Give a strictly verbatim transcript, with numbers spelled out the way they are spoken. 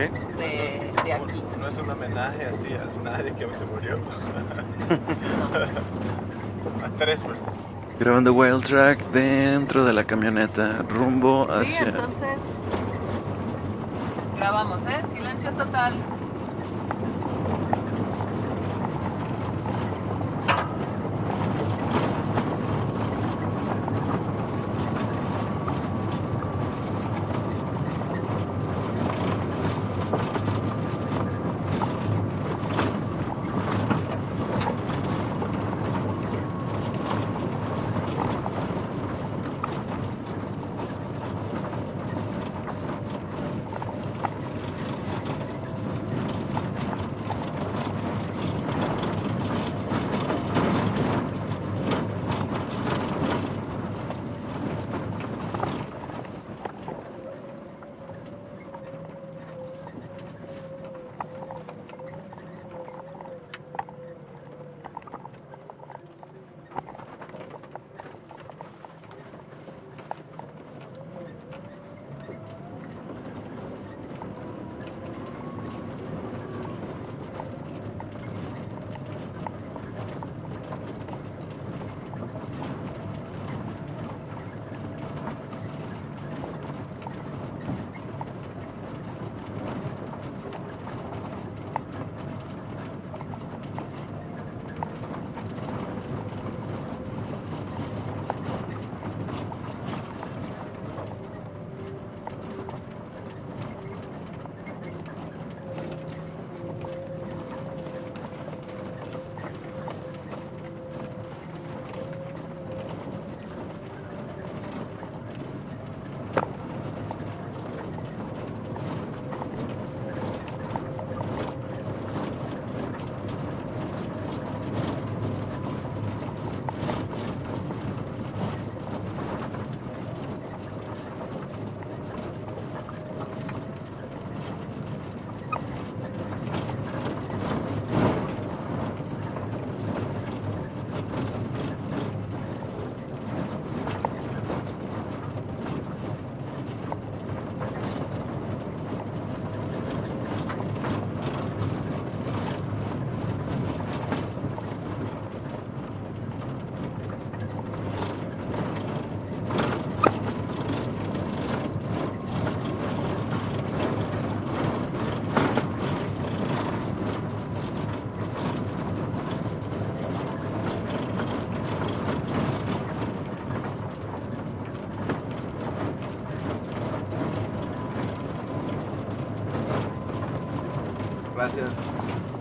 de, de aquí. No es un homenaje así a nadie que se murió. A tres personas. Grabando Wild Track dentro de la camioneta, rumbo Sí, hacia... entonces grabamos, ¿eh? Silencio total. Gracias.